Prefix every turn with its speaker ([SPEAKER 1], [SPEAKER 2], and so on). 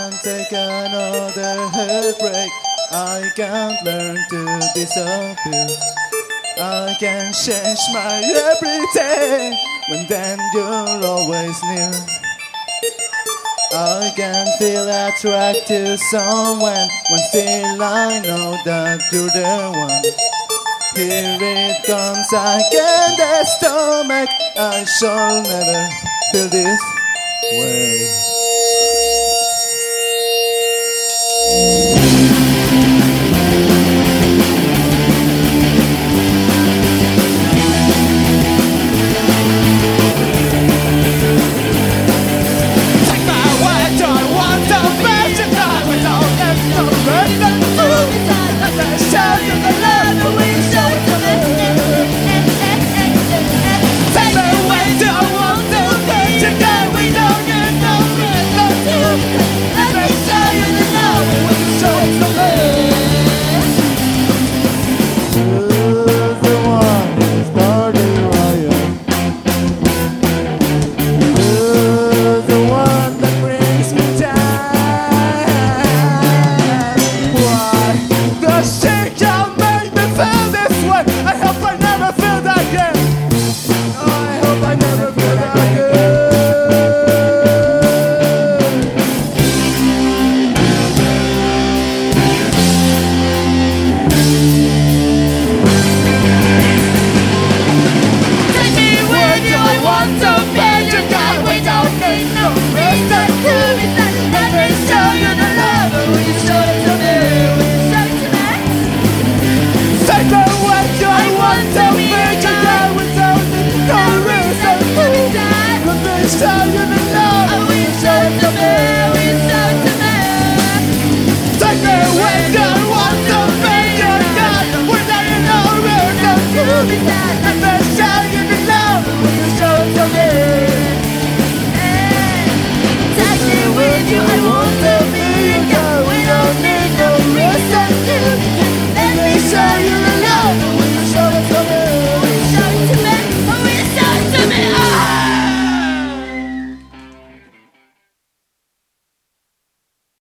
[SPEAKER 1] can't take another heartbreak. I can't learn to disappear. I can change my everything, but then you're always near. I can feel attracted to someone when still I know that you're the one. Here it comes again, the stomach. I shall never feel this way.
[SPEAKER 2] And then show you the love when you show it to me.